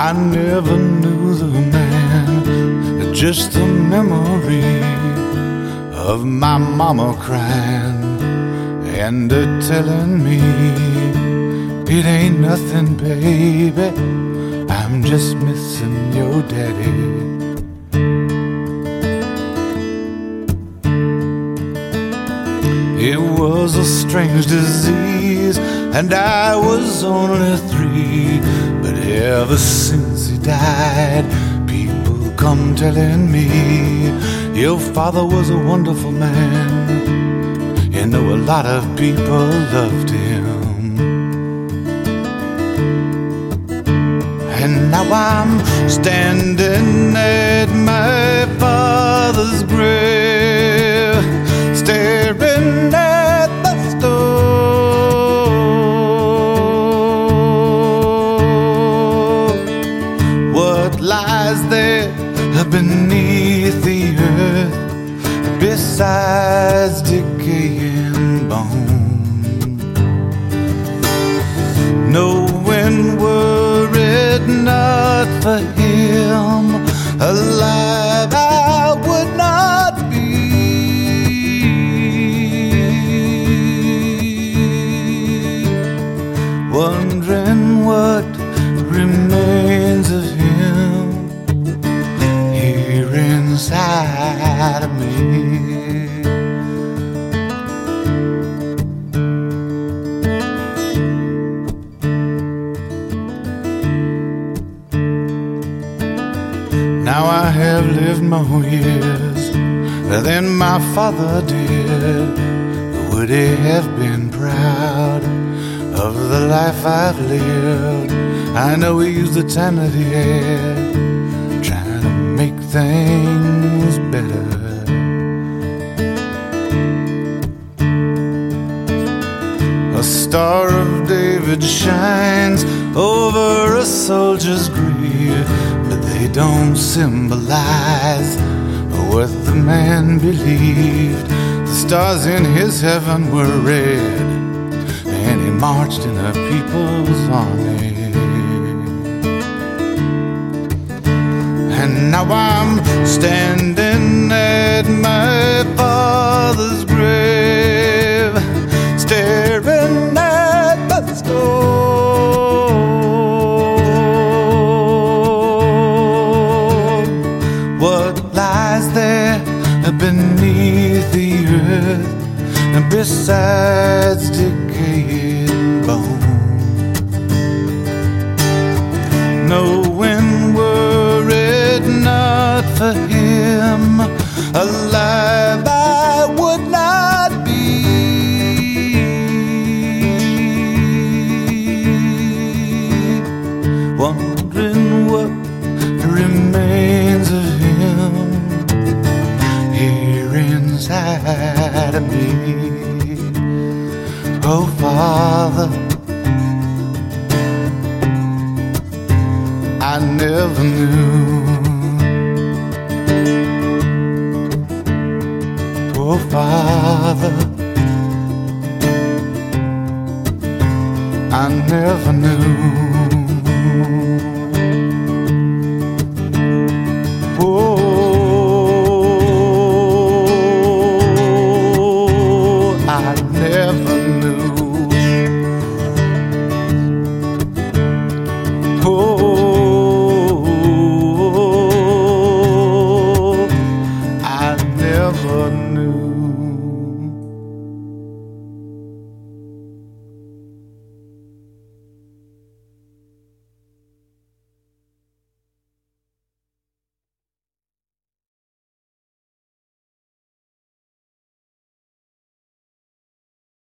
I never knew the man, just a memory of my mama crying and telling me it ain't nothing, baby, I'm just missing your daddy. It was a strange disease and I was only 3, but ever since he died, people come telling me your father was a wonderful man. You know, a lot of people loved him. And now I'm standing at my father's grave, staring at the stone. What lies there beneath the earth besides decaying bone? Knowing were it not for him, alive I would not be. Wondering what remains of him here inside of me. Now I have lived more years than my father did. Would he have been proud of the life I've lived? I know he used the time that he had trying to make things better. A Star of David shines over a soldier's grave, but they don't symbolize what the man believed. The stars in his heaven were red, and he marched in a people's army. And now I'm standing at my father's grave, staring at the stone. What lies there beneath the earth besides decaying bone? Knowing were it not for him, alive I would not be. Wondering what remains of him here inside of me. Oh, Father, I never knew. Oh, Father, I never knew. Oh, I never knew. Oh, I never knew.